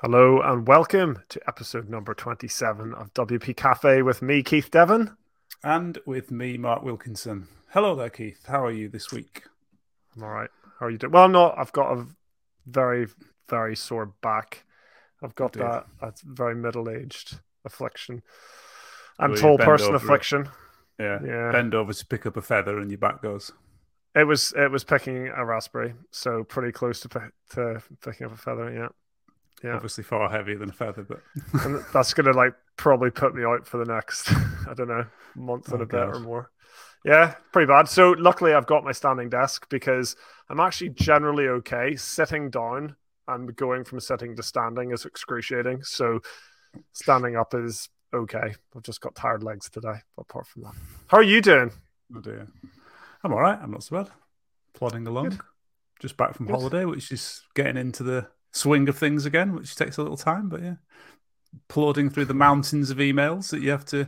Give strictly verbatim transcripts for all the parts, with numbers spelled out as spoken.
Hello and welcome to episode number twenty-seven of W P Cafe with me, Keith Devon. And with me, Mark Wilkinson. Hello there, Keith. How are you this week? I'm all right. How are you doing? Well, no, I've got a very, very sore back. I've Oh got dear. that, that very middle-aged affliction and Will you tall bend person over? affliction. Yeah, Yeah, bend over to pick up a feather, and your back goes. it was it was picking a raspberry, so pretty close to pick, to picking up a feather. Yeah, yeah, Obviously, far heavier than a feather, but and that's gonna like probably put me out for the next I don't know month and oh a bit god. or more. Yeah, pretty bad. So luckily I've got my standing desk because I'm actually generally okay. Sitting down and going from sitting to standing is excruciating. So standing up is okay. I've just got tired legs today. But apart from that, how are you doing? Oh dear. I'm all right. I'm not so bad. Plodding Good, along. Just back from good. holiday, which is getting into the swing of things again, which takes a little time. But yeah, plodding through the mountains of emails that you have to.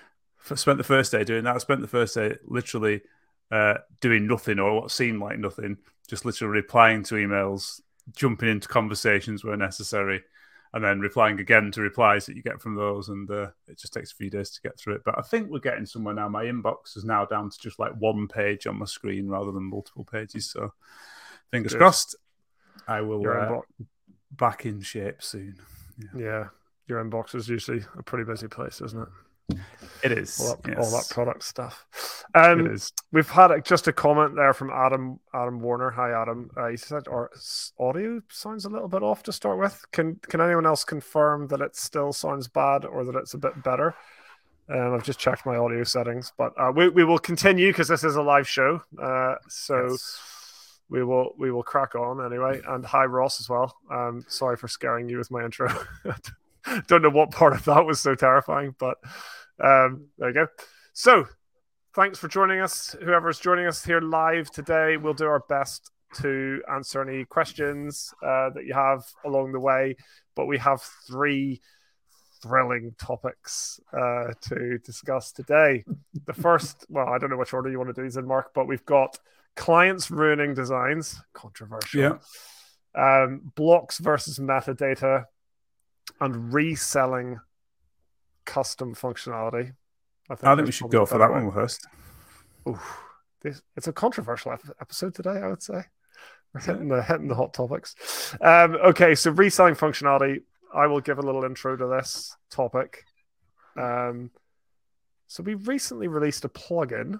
I spent the first day doing that. I spent the first day literally uh, doing nothing or what seemed like nothing, just literally replying to emails, jumping into conversations where necessary, and then replying again to replies that you get from those. And uh, it just takes a few days to get through it. But I think we're getting somewhere now. My inbox is now down to just like one page on my screen rather than multiple pages. So fingers Good. crossed, I will Your uh, inbox, back in shape soon. yeah. yeah, your inbox is usually a pretty busy place, isn't it? It all is. that, all that Yes, product stuff. it Um, is. we've had a, just a comment there from Adam Adam Warner. Hi, Adam. Uh, he said our audio sounds a little bit off to start with. Can can anyone else confirm that it still sounds bad or that it's a bit better? Um, I've just checked my audio settings, but uh, we we will continue because this is a live show. Uh, so Yes. we will we will crack on anyway. And hi, Ross, as well. Um, sorry for scaring you with my intro. Don't know what part of that was so terrifying, but um, there you go. So, thanks for joining us. Whoever's joining us here live today, we'll do our best to answer any questions uh, that you have along the way. But we have three thrilling topics uh, to discuss today. The first, well, I don't know which order you want to do these in, Mark, but we've got clients ruining designs, controversial. Yeah. Um, blocks versus metadata, and reselling custom functionality. I think, I think we should go for that one first. Ooh, this, it's a controversial episode today, I would say. We're hitting the hitting the hot topics. Um, okay, so reselling functionality. I will give a little intro to this topic. Um, so we recently released a plugin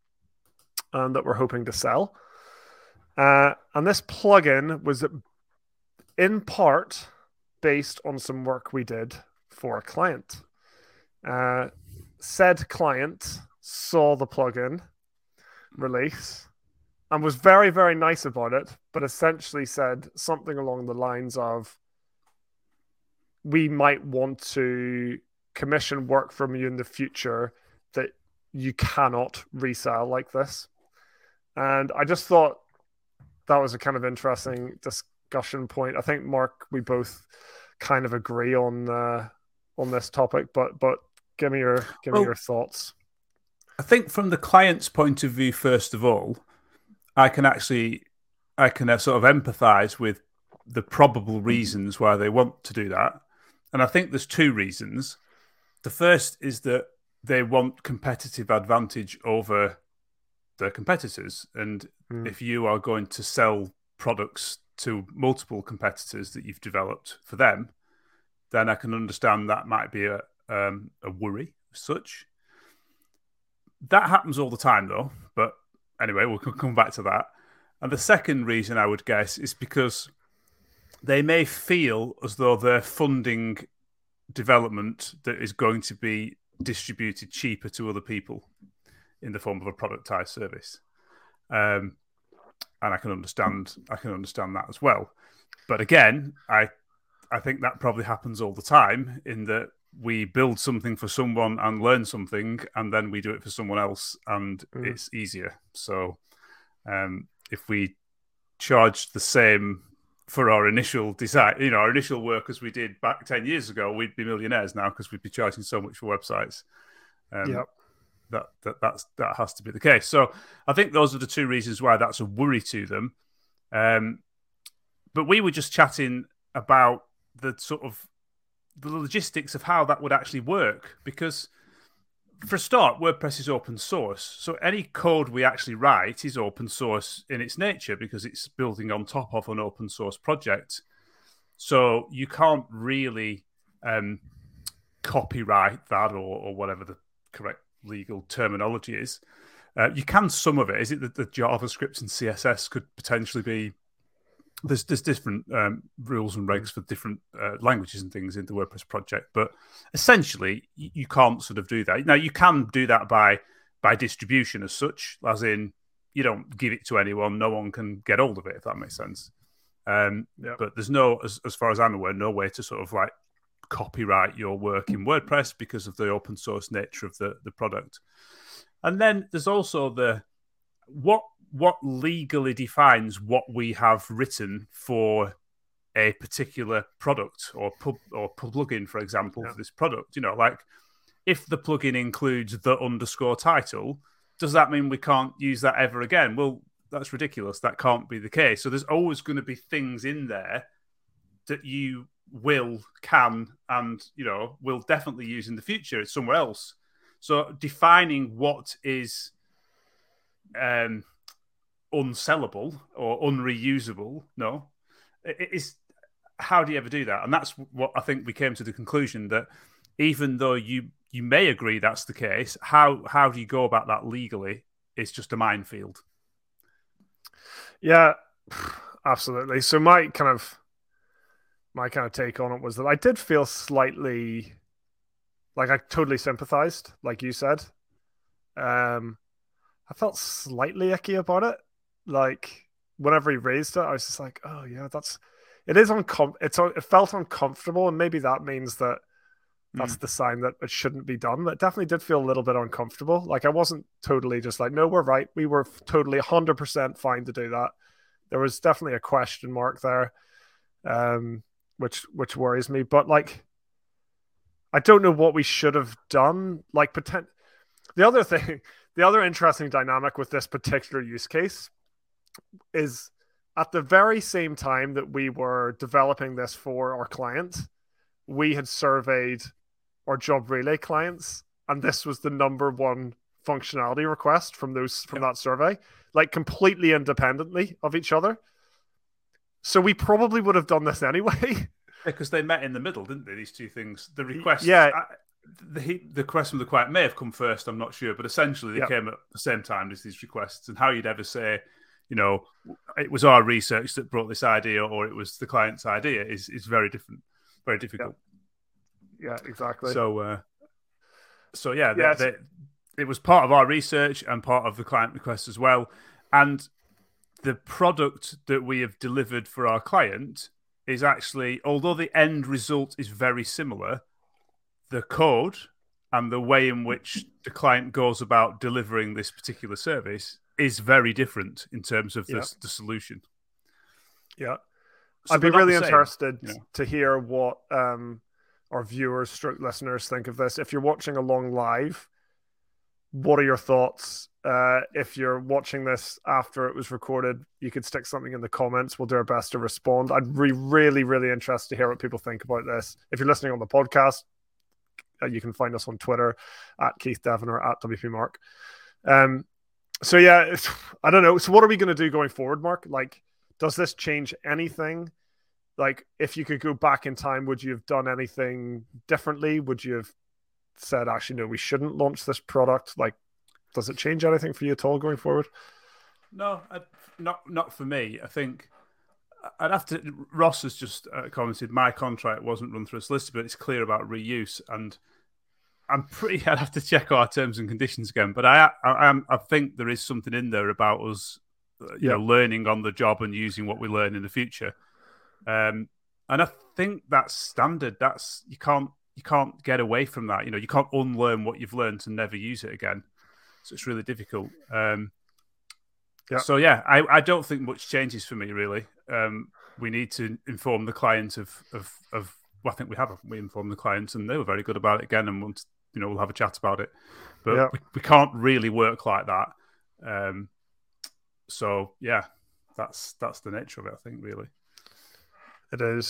um, that we're hoping to sell, uh, and this plugin was in part based on some work we did for a client. Uh, said client saw the plugin release and was very, very nice about it, but essentially said something along the lines of, we might want to commission work from you in the future that you cannot resell like this. And I just thought that was a kind of interesting discussion point. I think, Mark, we both kind of agree on uh, on this topic, but but give me your give well, me your thoughts. I think from the client's point of view, first of all, I can actually I can uh, sort of empathize with the probable reasons why they want to do that. And I think there's two reasons. The first is that they want competitive advantage over their competitors. And mm. if you are going to sell products to multiple competitors that you've developed for them, then I can understand that might be a um, a worry as such. That happens all the time, though. But anyway, we'll come back to that. And the second reason I would guess is because they may feel as though they're funding development that is going to be distributed cheaper to other people in the form of a productized service. Um, and I can understand I can understand that as well. But again, I I think that probably happens all the time in that we build something for someone and learn something, and then we do it for someone else, and mm. it's easier. So um, if we charge the same for our initial design, you know, our initial work as we did back ten years ago, we'd be millionaires now because we'd be charging so much for websites. Um, yep. That that that's that has to be the case. So I think those are the two reasons why that's a worry to them. Um, but we were just chatting about the sort of the logistics of how that would actually work. Because for a start, WordPress is open source, so any code we actually write is open source in its nature because it's building on top of an open source project. So you can't really um, copyright that, or, or whatever the correct legal terminology is. Uh, you can some of it. Is it that the JavaScript and C S S could potentially be? There's there's different um, rules and regs for different uh, languages and things in the WordPress project, but essentially you, you can't sort of do that. Now you can do that by by distribution as such, as in you don't give it to anyone, no one can get hold of it, if that makes sense. Um, yeah. But there's no, as, as far as I'm aware, no way to sort of like copyright your work in WordPress because of the open source nature of the, the product. And then there's also the what what legally defines what we have written for a particular product or pub or plugin, for example, yeah. for this product. You know, like if the plugin includes the underscore title, does that mean we can't use that ever again? Well, that's ridiculous. That can't be the case. So there's always going to be things in there that you will, can, and, you know, will definitely use in the future. It's somewhere else. So defining what is um, unsellable or unreusable, no, it is, how do you ever do that? And that's what I think we came to the conclusion that even though you you may agree that's the case, how how do you go about that legally? It's just a minefield. Yeah, absolutely. So my kind of my kind of take on it was that I did feel slightly like I totally sympathized, like you said. Um, I felt slightly icky about it. Like whenever he raised it, I was just like, oh yeah, that's it is uncom it's it felt uncomfortable, and maybe that means that that's mm. the sign that it shouldn't be done. But it definitely did feel a little bit uncomfortable. Like I wasn't totally just like, no, we're right. We were totally one hundred percent fine to do that. There was definitely a question mark there, um, which which worries me. But like, I don't know what we should have done. Like, potent- the other thing, the other interesting dynamic with this particular use case is at the very same time that we were developing this for our client, we had surveyed our Job Relay clients, and this was the number one functionality request from those from yep. that survey, like completely independently of each other. So we probably would have done this anyway. Because they met in the middle, didn't they? These two things, the request, yeah, I, the the request from the client may have come first. I'm not sure, but essentially they yep. came at the same time as these requests. And how you'd ever say, you know, it was our research that brought this idea, or it was the client's idea, is is very different, very difficult. Yep. Yeah, exactly. So, uh, so yeah, yeah they, they, it was part of our research and part of the client request as well. And the product that we have delivered for our client is actually, although the end result is very similar, the code and the way in which the client goes about delivering this particular service is very different in terms of the, yeah. the solution. Yeah. So I'd be really interested you know. to hear what um, our viewers, stroke listeners think of this. If you're watching along live, what are your thoughts? Uh, if you're watching this after it was recorded, you could stick something in the comments. We'll do our best to respond. I'd be really, really interested to hear what people think about this. If you're listening on the podcast, uh, you can find us on Twitter at Keith Devon or at W P Mark. Um, so yeah, I don't know. So what are we going to do going forward, Mark? Like, does this change anything? Like, if you could go back in time, would you have done anything differently? Would you have said, actually, no, we shouldn't launch this product? Like, does it change anything for you at all going forward? No, not not for me. I think I'd have to. Ross has just uh, commented my contract wasn't run through a solicitor, but it's clear about reuse, and I'm pretty. I'd have to check our terms and conditions again, but I I, I think there is something in there about us, you yeah. know, learning on the job and using what we learn in the future. Um, and I think that's standard. That's you can't you can't get away from that. You know, you can't unlearn what you've learned and never use it again. So it's really difficult. Um, yeah. So yeah, I, I don't think much changes for me really. Um, we need to inform the client of of of. Well, I think we have. We informed the clients, and they were very good about it again. And once you know, we'll have a chat about it. But yeah. we, we can't really work like that. Um, so yeah, that's that's the nature of it. I think really. It is.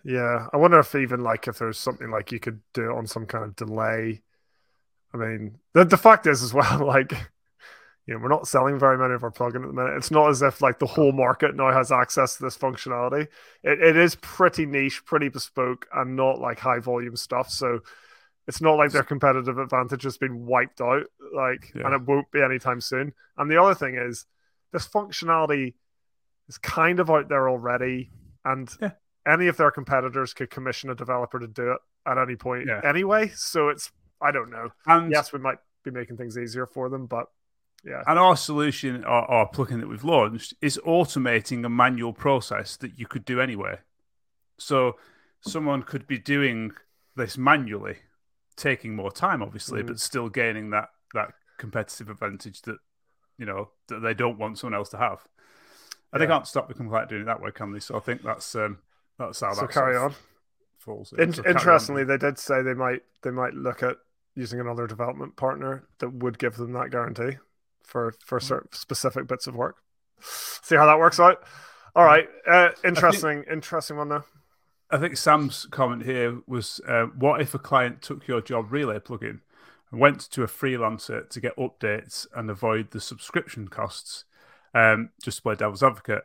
Yeah, I wonder if even like if there's something like you could do it on some kind of delay. I mean, the the fact is as well, like you know, we're not selling very many of our plugin at the minute. It's not as if like the whole market now has access to this functionality. It it is pretty niche, pretty bespoke, and not like high volume stuff. So it's not like their competitive advantage has been wiped out, like, yeah. and it won't be anytime soon. And the other thing is, this functionality is kind of out there already, and yeah. any of their competitors could commission a developer to do it at any point yeah. anyway. So it's, I don't know. And yes, we might be making things easier for them, but yeah. And our solution, our, our plugin that we've launched, is automating a manual process that you could do anyway. So someone could be doing this manually, taking more time, obviously, mm. but still gaining that that competitive advantage that, you know, that they don't want someone else to have. And yeah. they can't stop the complaint doing it that way, can they? So I think that's um, that's how so that carry on. falls. In- so interestingly, on. They did say they might they might look at using another development partner that would give them that guarantee for for certain specific bits of work. See how that works out. All right, uh, interesting, think, interesting one though. I think Sam's comment here was, uh, what if a client took your Job Relay plugin and went to a freelancer to get updates and avoid the subscription costs? Um, just to play devil's advocate.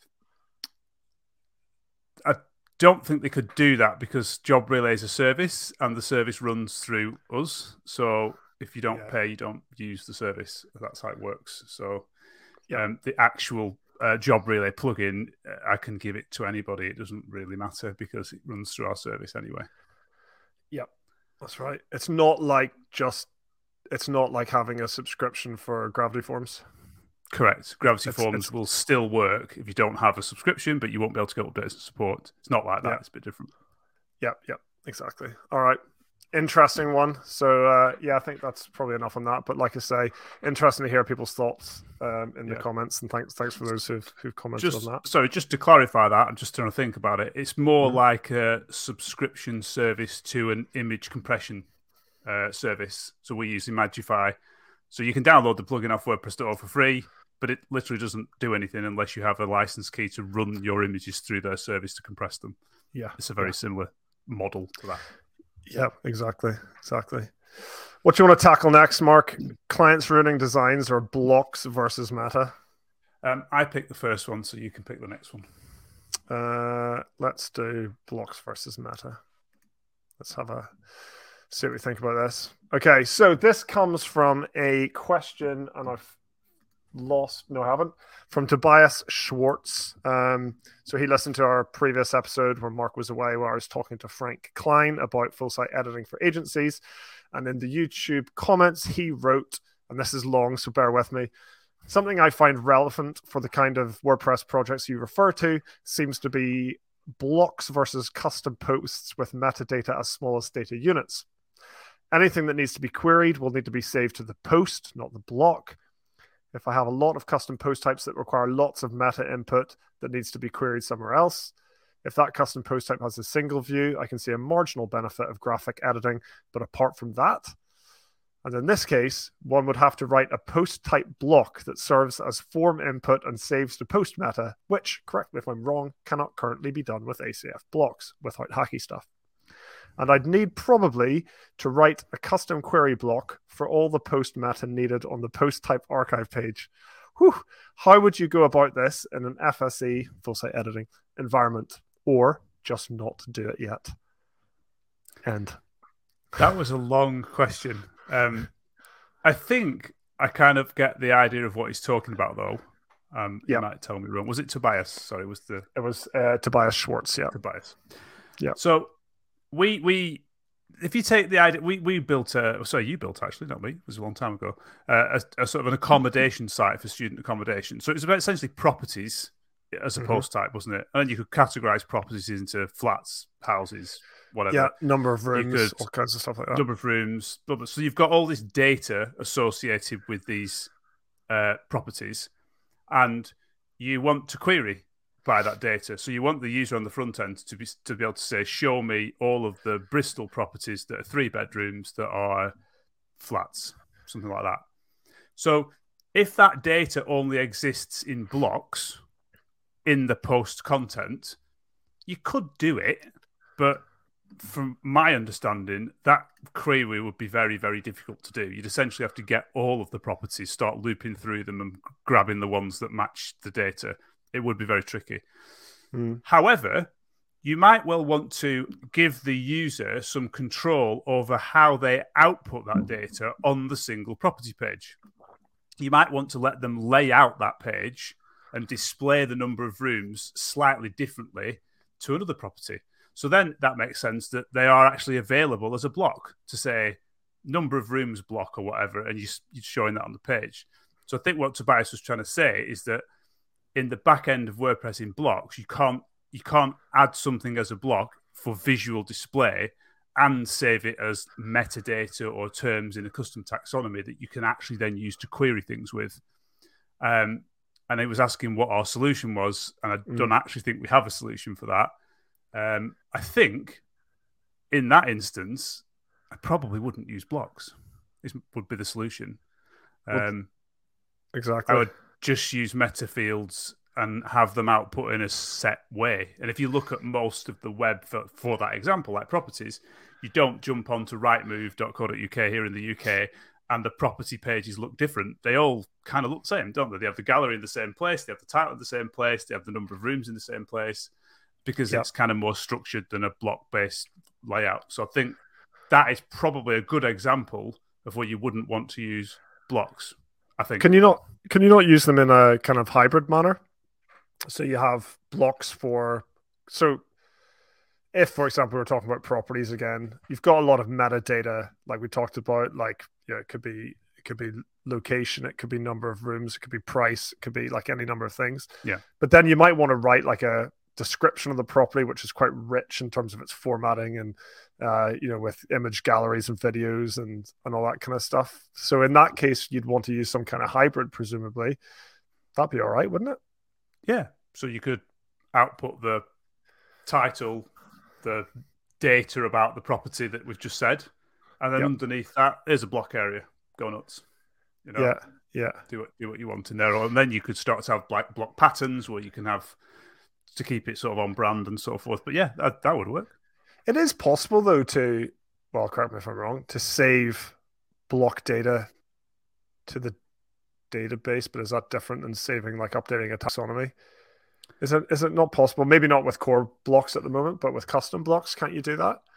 I don't think they could do that because Job Relay is a service and the service runs through us. So if you don't yeah. pay, you don't use the service. That's how it works. So yeah. um, the actual uh, Job Relay plugin, uh, I can give it to anybody. It doesn't really matter because it runs through our service anyway. Yep, that's right. It's not like just, it's not like having a subscription for Gravity Forms. Correct. Gravity it's, Forms it's, will still work if you don't have a subscription, but you won't be able to get updates and support. It's not like that. Yeah. It's a bit different. Yep, yep, exactly. All right. Interesting one. So, uh, yeah, I think that's probably enough on that. But like I say, interesting to hear people's thoughts um, in the yeah. comments. And thanks thanks for those who've, who've commented just, on that. Sorry, just to clarify that, I'm just trying to think about it. It's more mm-hmm. like a subscription service to an image compression uh, service. So we use Imagify. So you can download the plugin off WordPress dot org for free, but it literally doesn't do anything unless you have a license key to run your images through their service to compress them. Yeah. It's a very yeah. similar model to that. Yeah, exactly. Exactly. What you want to tackle next, Mark? Clients ruining designs or blocks versus meta? Um, I picked the first one, so you can pick the next one. Uh, let's do blocks versus meta. Let's have a see what we think about this. Okay, so this comes from a question, and I've lost, no, I haven't, from Tobias Schwartz. Um, so he listened to our previous episode where Mark was away, where I was talking to Frank Klein about full site editing for agencies. And in the YouTube comments, he wrote, and this is long, so bear with me, something I find relevant for the kind of WordPress projects you refer to seems to be blocks versus custom posts with metadata as small as data units. Anything that needs to be queried will need to be saved to the post, not the block. If I have a lot of custom post types that require lots of meta input that needs to be queried somewhere else, if that custom post type has a single view, I can see a marginal benefit of graphic editing. But apart from that, and in this case, one would have to write a post type block that serves as form input and saves to post meta, which, correct me if I'm wrong, cannot currently be done with A C F blocks without hacky stuff. And I'd need probably to write a custom query block for all the post meta needed on the post type archive page. Whew. How would you go about this in an F S E, full site editing, environment, or just not do it yet? End. That was a long question. Um, I think I kind of get the idea of what he's talking about, though. Um, you yep. might tell me wrong. Was it Tobias? Sorry, was the it was uh, Tobias Schwartz? Yeah, Tobias. Yeah. So. We we if you take the idea, we we built a sorry you built actually not me it was a long time ago uh, a, a sort of an accommodation site for student accommodation. So it was about essentially properties as a mm-hmm. post type, wasn't it? And then you could categorize properties into flats, houses, whatever. Yeah, number of rooms, all kinds of stuff like that. Number of rooms. So you've got all this data associated with these uh, properties, and you want to query by that data. So you want the user on the front end to be to be able to say, show me all of the Bristol properties that are three bedrooms that are flats, something like that. So if that data only exists in blocks in the post content, you could do it, But from my understanding, that query would be very, very difficult to do. You'd essentially have to get all of the properties, start looping through them and grabbing the ones that match the data. It would be very tricky. Mm. However, you might well want to give the user some control over how they output that data on the single property page. You might want to let them lay out that page and display the number of rooms slightly differently to another property. So then that makes sense that they are actually available as a block to say number of rooms block or whatever, and you, you're showing that on the page. So I think what Tobias was trying to say is that in the back end of WordPress in blocks, you can't you can't add something as a block for visual display and save it as metadata or terms in a custom taxonomy that you can actually then use to query things with. Um, and it was asking what our solution was, and I mm. don't actually think we have a solution for that. Um, I think in that instance, I probably wouldn't use blocks. This would be the solution. Um, exactly. I would just use meta fields and have them output in a set way. And if you look at most of the web for, for that example, like properties, you don't jump onto rightmove dot co dot U K here in the U K and the property pages look different. They all kind of look the same, don't they? They have the gallery in the same place, they have the title in the same place, they have the number of rooms in the same place, because yep. it's kind of more structured than a block-based layout. So I think that is probably a good example of where you wouldn't want to use blocks, I think. Can you not, can you not use them in a kind of hybrid manner? So you have blocks for, so if, for example, we're talking about properties again, you've got a lot of metadata, like we talked about, like, you know, it could be, it could be location, it could be number of rooms, it could be price, it could be like any number of things. Yeah. But then you might want to write like a description of the property, which is quite rich in terms of its formatting and, uh, you know, with image galleries and videos and, and all that kind of stuff. So in that case, you'd want to use some kind of hybrid, presumably. That'd be all right, wouldn't it? Yeah. So you could output the title, the data about the property that we've just said, and then yep. underneath that is a block area. Go nuts. You know, yeah, yeah. Do what do what you want in there, and then you could start to have like block patterns where you can have to keep it sort of on brand and so forth. But yeah, that, that would work. It is possible though to, well, correct me if I'm wrong, to save block data to the database, but is that different than saving, like updating a taxonomy? Is it is it not possible? Maybe not with core blocks at the moment, but with custom blocks, can't you do that?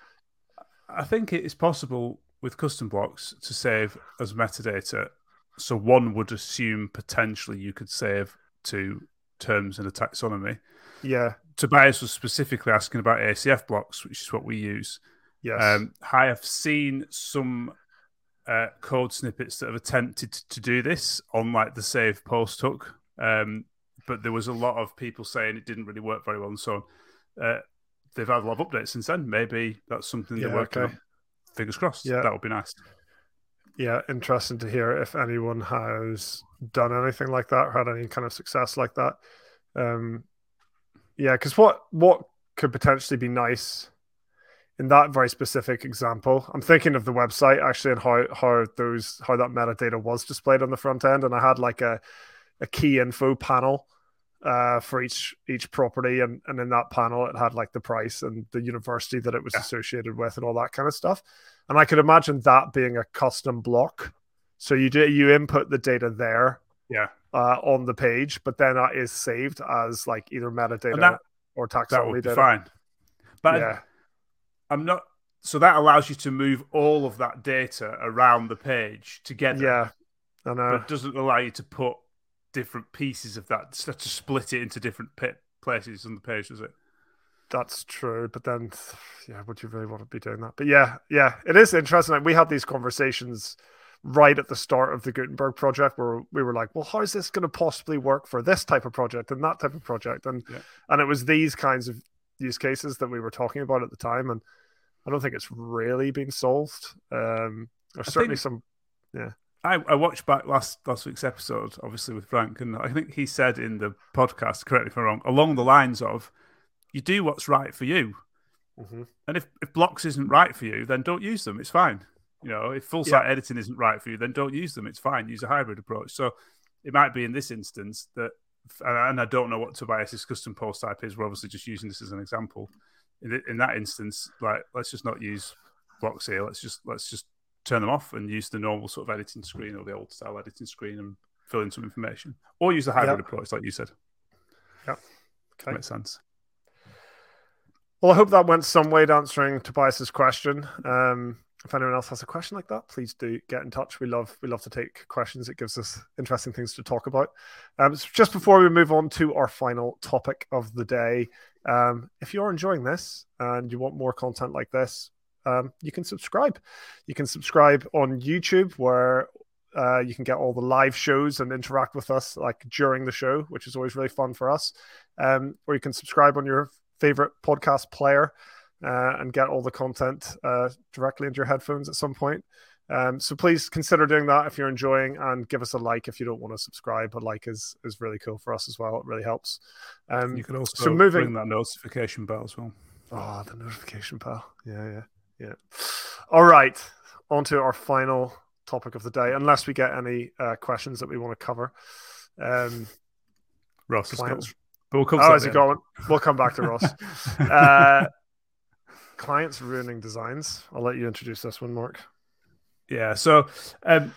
I think it is possible with custom blocks to save as metadata. So one would assume potentially you could save to terms in a taxonomy. Yeah. Tobias was specifically asking about A C F blocks, which is what we use. Yes. Um, I have seen some uh, code snippets that have attempted to do this on like the save post hook. Um, but there was a lot of people saying it didn't really work very well. And so uh, they've had a lot of updates since then. Maybe that's something yeah, they're working okay. on. Fingers crossed. Yeah. That would be nice. Yeah, interesting to hear if anyone has done anything like that or had any kind of success like that. Um, yeah, because what, what could potentially be nice in that very specific example, I'm thinking of the website actually and how, how those how that metadata was displayed on the front end. And I had like a, a key info panel uh for each each property, and and in that panel it had like the price and the university that it was yeah. associated with and all that kind of stuff. And I could imagine that being a custom block. So you do you input the data there, yeah, uh, on the page, but then that is saved as like either metadata that, or taxonomy that would be data. Fine, but yeah, I'm not. So that allows you to move all of that data around the page together. Yeah, I know. But it doesn't allow you to put different pieces of that, to split it into different places on the page, does it? That's true, but then, yeah, would you really want to be doing that? But yeah, yeah, it is interesting. Like, we had these conversations right at the start of the Gutenberg project where we were like, well, how is this going to possibly work for this type of project and that type of project? And yeah. and it was these kinds of use cases that we were talking about at the time, and I don't think it's really been solved. Um, there's I certainly some, yeah. I, I watched back last last week's episode, obviously with Frank, and I think he said in the podcast, correct me if I'm wrong, along the lines of, you do what's right for you. Mm-hmm. And if, if blocks isn't right for you, then don't use them. It's fine. You know, if full site yeah. editing isn't right for you, then don't use them. It's fine. Use a hybrid approach. So it might be in this instance that, and I don't know what Tobias's custom post type is. We're obviously just using this as an example. in, in that instance, like let's just not use blocks here. Let's just let's just turn them off and use the normal sort of editing screen or the old style editing screen and fill in some information, or use the hybrid yep. approach, like you said. Yeah, okay, makes sense. Well, I hope that went some way to answering Tobias's question. Um, if anyone else has a question like that, please do get in touch. We love we love to take questions. It gives us interesting things to talk about. Um, so just before we move on to our final topic of the day, um, if you're enjoying this and you want more content like this, um, you can subscribe. You can subscribe on YouTube, where uh, you can get all the live shows and interact with us like during the show, which is always really fun for us. Um, or you can subscribe on your favorite podcast player uh, and get all the content uh, directly into your headphones at some point. Um, so please consider doing that if you're enjoying, and give us a like if you don't want to subscribe. A like is is really cool for us as well. It really helps. Um, you can also so moving... ring that notification bell as well. Oh, the notification bell. Yeah, yeah, yeah. All right. On to our final topic of the day, unless we get any uh, questions that we want to cover. Um, Ross is clients... But we'll come oh, is it going? We'll come back to Ross. uh, clients ruining designs. I'll let you introduce this one, Mark. Yeah. So um,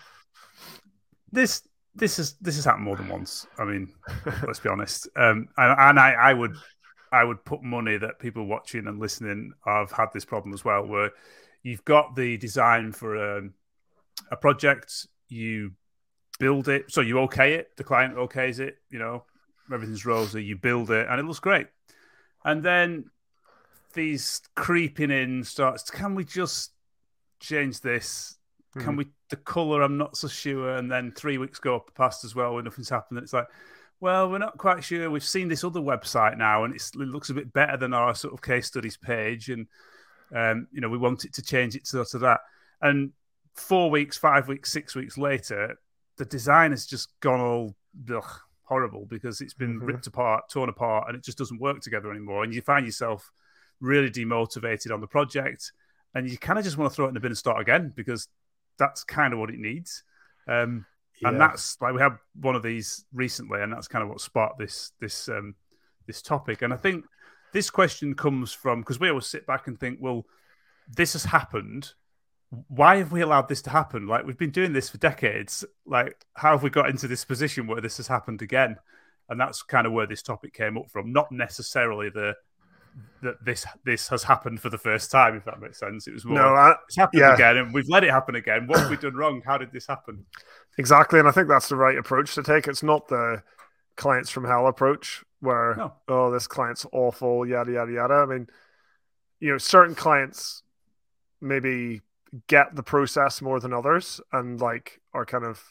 this this is this has happened more than once. I mean, let's be honest. Um, and, and I, I would I would put money that people watching and listening have had this problem as well, where you've got the design for a, a project, you build it, so you okay it, the client okays it, you know. Everything's rosy, you build it, and it looks great. And then these creeping in starts, can we just change this? Mm. Can we, the colour, I'm not so sure. And then three weeks go past as well when nothing's happened. It's like, well, we're not quite sure. We've seen this other website now, and it's, it looks a bit better than our sort of case studies page. And, um, you know, we want it to change it to, to that. And four weeks, five weeks, six weeks later, the design has just gone all, ugh, horrible, because it's been mm-hmm. ripped apart, torn apart, and it just doesn't work together anymore. And you find yourself really demotivated on the project, and you kind of just want to throw it in the bin and start again, because that's kind of what it needs. Um, yeah. And that's like, we had one of these recently, and that's kind of what sparked this this um, this topic. And I think this question comes from, because we always sit back and think, well, this has happened. Why have we allowed this to happen? Like, we've been doing this for decades. Like, how have we got into this position where this has happened again? And that's kind of where this topic came up from. Not necessarily the that this this has happened for the first time, if that makes sense. It was more, no, I, it's happened yeah. again, and we've let it happen again. What have we done wrong? How did this happen? Exactly, and I think that's the right approach to take. It's not the clients from hell approach where, no. oh, this client's awful, yada, yada, yada. I mean, you know, certain clients maybe get the process more than others, and like are kind of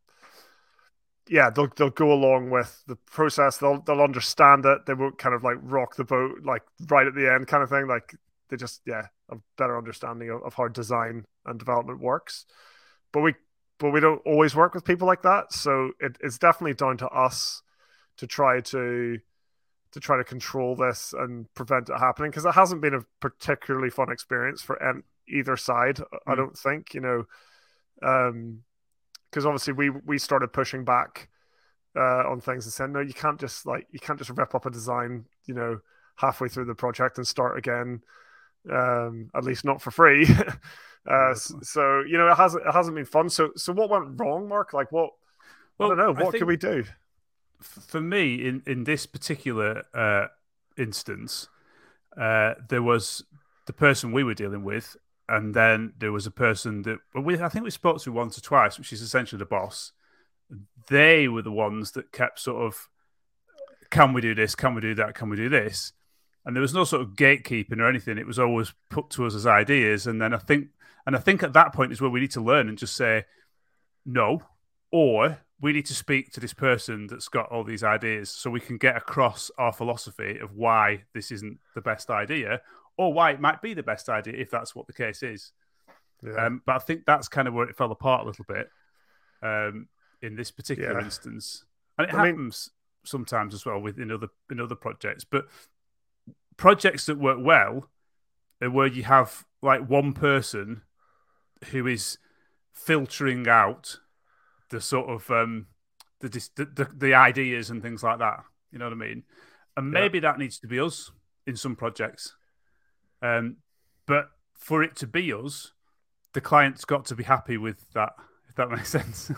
yeah they'll they'll go along with the process, they'll they'll understand it, they won't kind of like rock the boat like right at the end kind of thing. Like, they just yeah have a better understanding of, of how design and development works. But we but we don't always work with people like that, so it, it's definitely down to us to try to to try to control this and prevent it happening, because it hasn't been a particularly fun experience for any either side, mm. I don't think, you know, um, because obviously we we started pushing back uh, on things and saying, no, you can't just like you can't just rip up a design, you know, halfway through the project and start again, um, at least not for free. uh, so you know, it hasn't it hasn't been fun. So so what went wrong, Mark? Like what? Well, I don't know. What can we do? For me, in in this particular uh, instance, uh, there was the person we were dealing with. And then there was a person that we, I think we spoke to once or twice, which is essentially the boss. They were the ones that kept sort of, can we do this? Can we do that? Can we do this? And there was no sort of gatekeeping or anything. It was always put to us as ideas. And then I think, and I think at that point is where we need to learn and just say no, or we need to speak to this person that's got all these ideas so we can get across our philosophy of why this isn't the best idea, or why it might be the best idea if that's what the case is. Yeah. Um, but I think that's kind of where it fell apart a little bit um, in this particular yeah. instance. And it I happens mean... sometimes as well with in other in other projects. But projects that work well are where you have like one person who is filtering out the sort of um, the, the the ideas and things like that. You know what I mean? And maybe yeah. that needs to be us in some projects. Um, but for it to be us, the client's got to be happy with that, if that makes sense.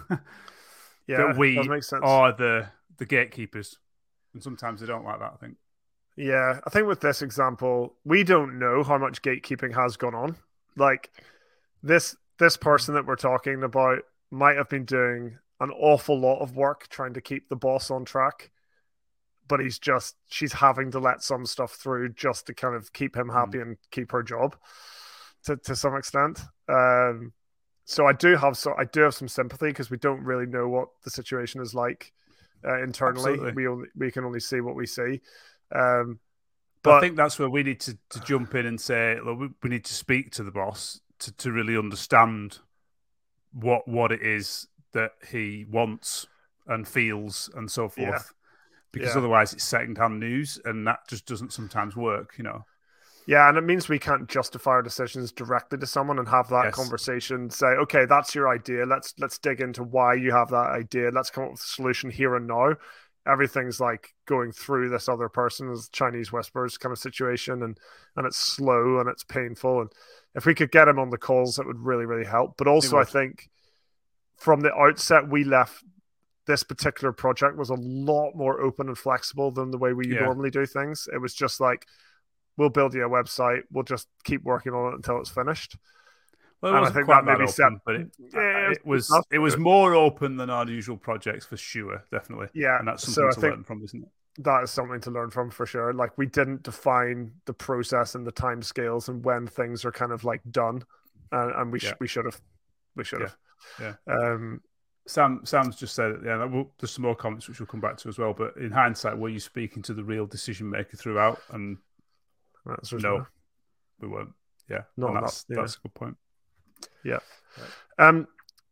Yeah, that we does make sense. are the the gatekeepers, and sometimes they don't like that, I think. Yeah, I think with this example, we don't know how much gatekeeping has gone on. Like this this person that we're talking about might have been doing an awful lot of work trying to keep the boss on track, but he's just she's having to let some stuff through just to kind of keep him happy mm. and keep her job to to some extent. Um, so I do have so I do have some sympathy because we don't really know what the situation is like uh, internally. Absolutely. We only we can only see what we see. Um, but I think that's where we need to, to jump in and say, look, we, we need to speak to the boss to, to really understand what what it is that he wants and feels and so forth. Yeah. Because yeah. otherwise it's secondhand news and that just doesn't sometimes work, you know. Yeah, and it means we can't justify our decisions directly to someone and have that yes. conversation. Say, okay, that's your idea. Let's let's dig into why you have that idea. Let's come up with a solution here and now. Everything's like going through this other person's Chinese whispers kind of situation, and and it's slow and it's painful. And if we could get him on the calls, that would really, really help. But also, I think from the outset, we left this particular project was a lot more open and flexible than the way we yeah. normally do things. It was just like, we'll build you a website. We'll just keep working on it until it's finished. Well, it wasn't I think quite that, that open, set... but it, yeah, it was it was, it was more open than our usual projects for sure, definitely. Yeah, and that's something so to learn from, isn't it? That is something to learn from for sure. Like we didn't define the process and the time scales and when things are kind of like done, and, and we sh- yeah. we should have, we should have. Yeah. yeah. Um, Sam Sam's just said, yeah, we'll, there's some more comments which we'll come back to as well. But in hindsight, were you speaking to the real decision maker throughout? And that's no, right. we weren't. Yeah, no, and that's not, yeah. that's a good point. Yeah. Right. Um.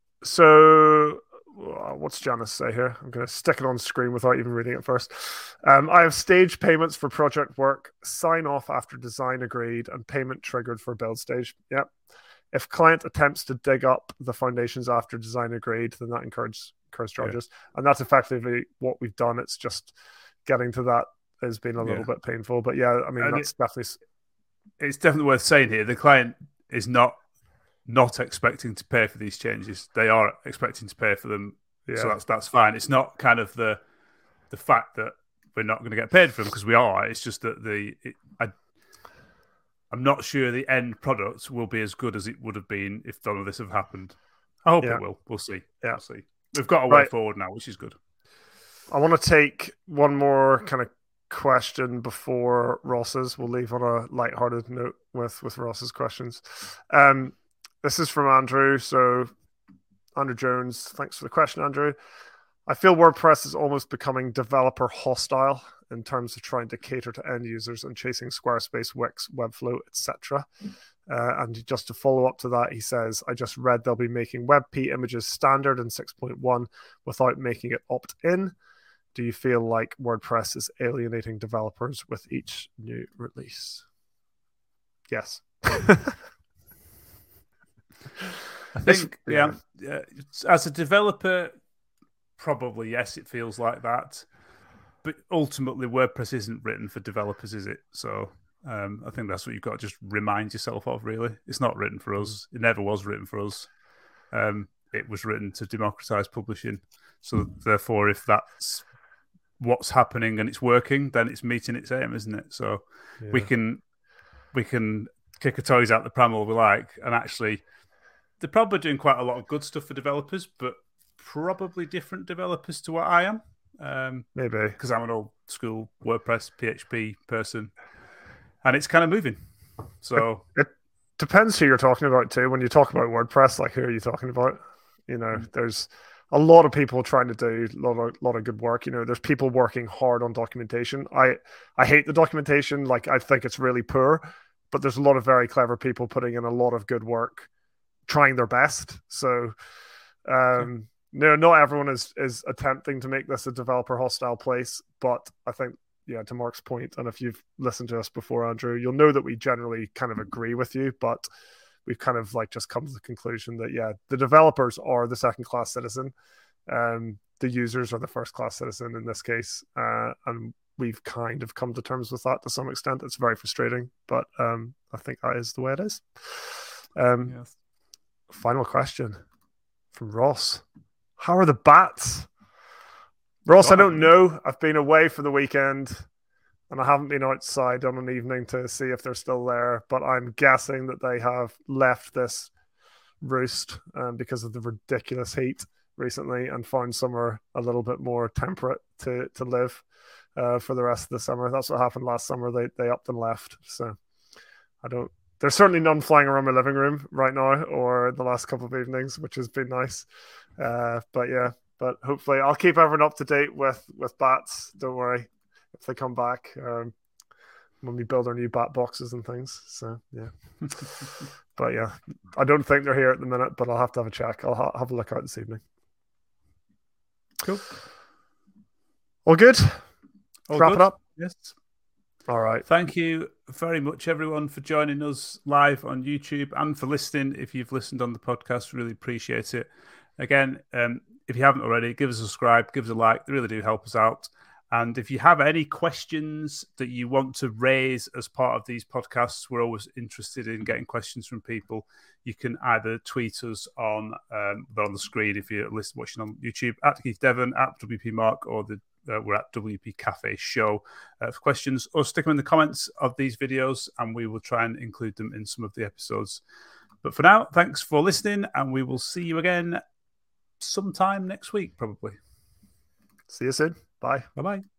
So, what's Janice say here? I'm going to stick it on screen without even reading it first. Um, I have staged payments for project work, sign off after design agreed, and payment triggered for build stage. Yep. If client attempts to dig up the foundations after design agreed, then that incurs, incurs charges. Yeah. And that's effectively what we've done. It's just getting to that has been a little yeah. bit painful. But yeah, I mean, and that's it, definitely... It's definitely worth saying here, the client is not not expecting to pay for these changes. They are expecting to pay for them. Yeah. So that's that's fine. It's not kind of the the fact that we're not going to get paid for them, because we are. It's just that the... It, I, I'm not sure the end product will be as good as it would have been if none of this have happened. I hope yeah. it will. We'll see. Yeah. We'll see. We've got a way right. forward now, which is good. I want to take one more kind of question before Ross's. We'll leave on a lighthearted note with, with Ross's questions. Um, this is from Andrew. So, Andrew Jones, thanks for the question, Andrew. I feel WordPress is almost becoming developer hostile in terms of trying to cater to end users and chasing Squarespace, Wix, Webflow, et cetera. Uh, and just to follow up to that, he says, I just read they'll be making WebP images standard in six point one without making it opt-in. Do you feel like WordPress is alienating developers with each new release? Yes. I think, yeah, yeah, as a developer, probably yes, it feels like that. But ultimately, WordPress isn't written for developers, is it? So um, I think that's what you've got to just remind yourself of, really. It's not written for us. It never was written for us. Um, it was written to democratize publishing. So therefore, if that's what's happening and it's working, then it's meeting its aim, isn't it? So yeah. we can we can kick our toys out the pram all we like, and actually, they're probably doing quite a lot of good stuff for developers, but probably different developers to what I am. Um, Maybe because I'm an old school WordPress P H P person, and it's kind of moving. So it, it depends who you're talking about too. When you talk about WordPress, like who are you talking about? You know, mm-hmm. there's a lot of people trying to do a lot of lot of good work. You know, there's people working hard on documentation. I I hate the documentation. Like I think it's really poor, but there's a lot of very clever people putting in a lot of good work, trying their best. So. Um, okay. No, not everyone is is attempting to make this a developer hostile place, but I think, yeah, to Mark's point, and if you've listened to us before, Andrew, you'll know that we generally kind of agree with you, but we've kind of like just come to the conclusion that, yeah, the developers are the second class citizen, um, the users are the first class citizen in this case, uh, and we've kind of come to terms with that to some extent. It's very frustrating, but um, I think that is the way it is. Um, yes. Final question from Ross. How are the bats? Ross, I don't know. I've been away for the weekend and I haven't been outside on an evening to see if they're still there, but I'm guessing that they have left this roost um, because of the ridiculous heat recently and found somewhere a little bit more temperate to, to live uh, for the rest of the summer. That's what happened last summer. They they upped and left. So I don't, there's certainly none flying around my living room right now or the last couple of evenings, which has been nice. Uh, but yeah, but hopefully I'll keep everyone up to date with, with bats. Don't worry if they come back um, when we build our new bat boxes and things. So yeah. But yeah, I don't think they're here at the minute, but I'll have to have a check. I'll ha- have a look out this evening. Cool. All good? All Wrap good. it up? Yes. All right. Thank you very much, everyone, for joining us live on YouTube and for listening. If you've listened on the podcast, really appreciate it. Again, um, if you haven't already, give us a subscribe, give us a like. They really do help us out. And if you have any questions that you want to raise as part of these podcasts, we're always interested in getting questions from people. You can either tweet us on, um, they're on the screen if you're listening, watching on YouTube, at Keith Devon, at W P Mark, or the, uh, we're at W P Cafe Show uh, for questions, or stick them in the comments of these videos and we will try and include them in some of the episodes. But for now, thanks for listening and we will see you again sometime next week, probably. See you soon. Bye. Bye-bye.